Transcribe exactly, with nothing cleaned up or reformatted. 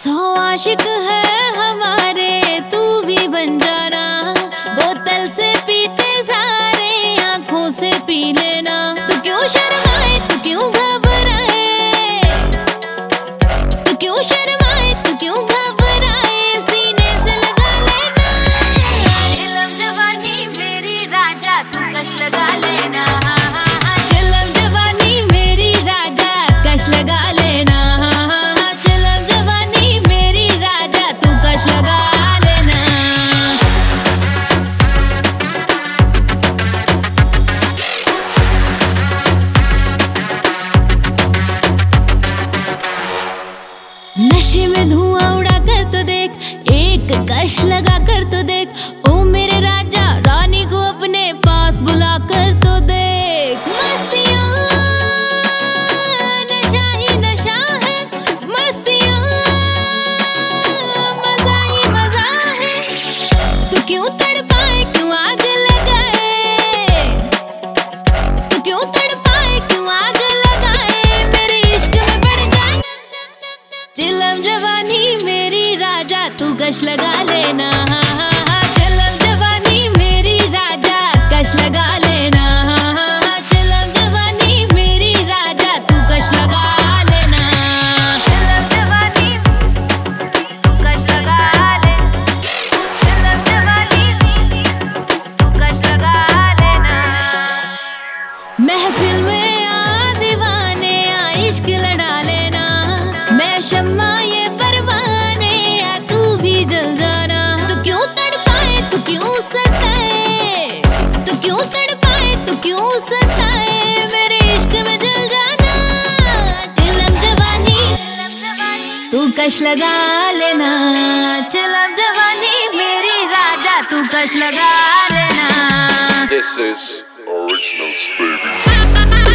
सौ आशिक है हमारे, तू भी बन जाना। बोतल से पीते सारे, आंखों से पी लेना। तू क्यों शर्माए, तू क्यों घबराए, तू क्यों शर्माए, तू क्यों घबराए, सीने से लगा लेना। इलम जवानी मेरी राजा, तू कश लगा लेना। चिलम जवानी मेरी राजा, कश लगा लेना। चिलम जवानी मेरी राजा, तू कश लगा लेना। नशे में धुआं उड़ा कर तो देख, एक कश लगा कर तो देख। ओ मेरे राजा, रानी को अपने पास बुला कर तो देख। मस्तियाँ नशा ही नशा है, मस्तियाँ मजा ही मजा है। तू क्यों तड़पाए, क्यों आग लगाए, तू क्यों तड़पाए, क्यों आग लगाए, मेरे इश्क में बढ़ जाना। चिलम जवानी मेरी राजा, तू कश लगा लेना। चिलम जवानी मेरी राजा, कश लगा लेना। चिलम जवानी मेरी राजा, तू कश लगा लेना। चिलम जवानी तू कश लगा ले, चिलम जवानी तू कश लगा लेना। महफिल में आ दीवाने, आ इश्क लड़ा लेना। मैं शम्मा ये परवाने, या तू भी जल जाना। तू क्यों तड़पाए, तू क्यों सताए, तू क्यों तड़पाए, तू क्यों सताए, मेरे इश्क में जल जाना। चिलम जवानी तू कश लगा लेना। चिलम जवानी मेरी राजा, तू कश लगा लेना। This is Originals, baby.